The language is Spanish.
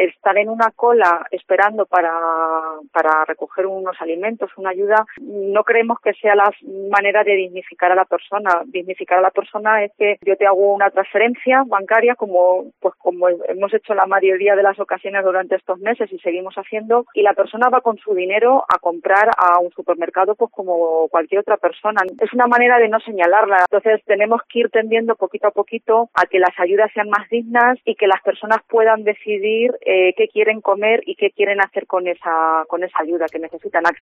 estar en una cola esperando para recoger unos alimentos, una ayuda, no creemos que sea la manera de dignificar a la persona. Dignificar a la persona es que yo te hago una transferencia bancaria como hemos hecho la mayoría de las ocasiones durante estos meses y seguimos haciendo, y la persona va con su dinero a comprar a un supermercado pues como cualquier otra persona. Es una manera de no señalarla. Entonces tenemos que ir tendiendo poquito a poquito a que las ayudas sean más dignas y que las personas puedan decidir qué quieren comer y qué quieren hacer con esa ayuda que necesitan.